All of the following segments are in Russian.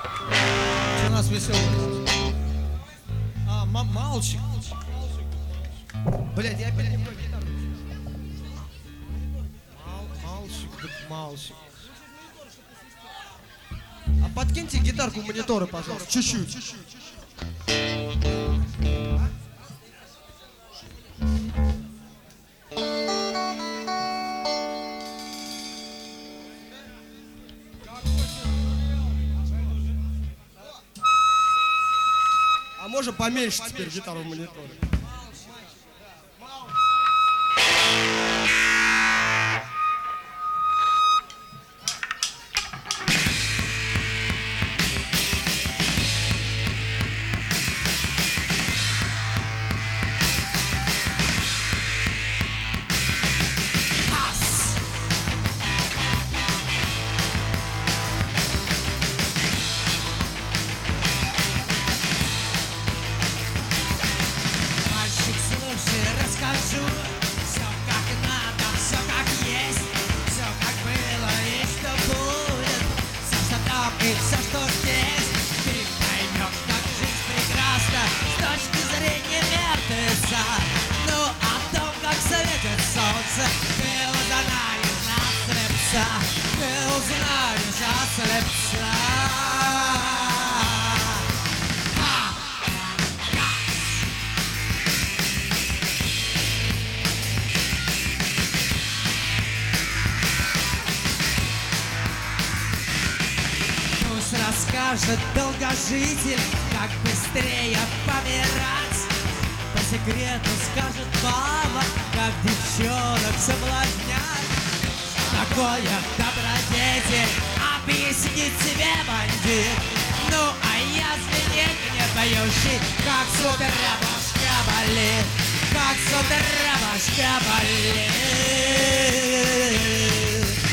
У нас веселый. Мальчик. Блядь, я опять не про гитару. Мальчик. А подкиньте гитарку в мониторы, пожалуйста. Чуть-чуть. А можно поменьше теперь гитару в мониторе? Расскажу все как надо, все как есть, все как было и что будет, все что там и все что здесь. Ты поймешь, как жизнь прекрасна с точки зрения мертвеца. Ну о том, как светит солнце, ты узнаешь от слепца, ты узнаешь от слепца. Расскажет долгожитель, как быстрее помирать. По секрету скажет мама, как девчонок соблазнять. Такое добродетель объяснит тебе бандит. Ну а я звенеть не боюсь, как с утра башка болит, как с утра башка болит.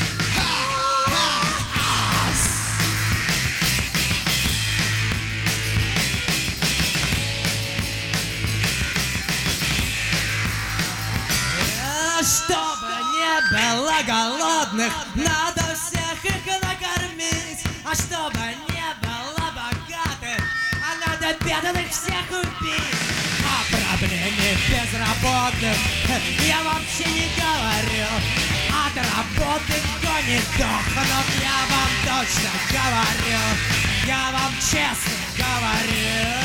Чтобы не было голодных, надо всех их накормить. А чтобы не было богатых, надо бедных всех убить. О проблеме безработных я вообще не говорю. От работы гонит дохнут, я вам точно говорю. Я вам честно говорю.